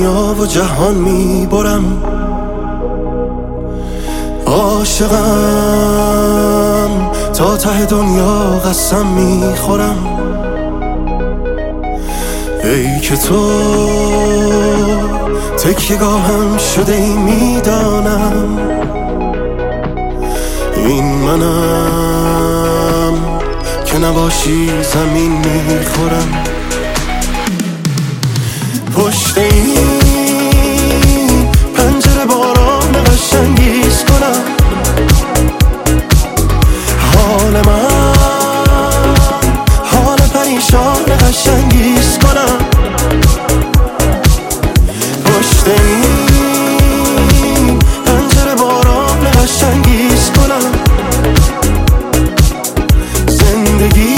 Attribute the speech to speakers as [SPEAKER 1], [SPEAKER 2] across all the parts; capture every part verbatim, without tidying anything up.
[SPEAKER 1] دنیا و جهان میبرم. عاشقم تا ته دنیا قسم میخورم. ای که تو تکیه‌گاهم شده ای میدانم. این منم که نباشی زمین میخورم. پشت این پنجره باران قشنگیز کنم. حال من حال پریشان قشنگیز کنم. پشت این پنجره باران قشنگیز کنم. زندگی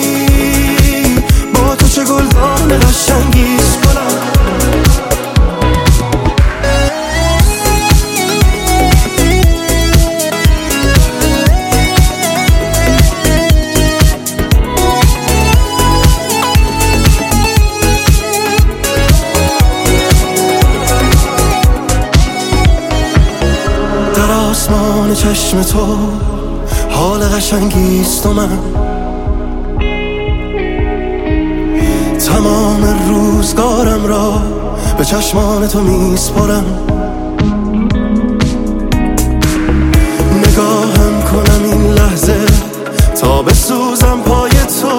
[SPEAKER 1] با تو چه گلدان قشنگیز کنم. در آسمان چشم تو حال قشنگیست و من تمام روزگارم را به چشمان تو میسپارم. نگاهم کنم این لحظه تا بسوزم پای تو.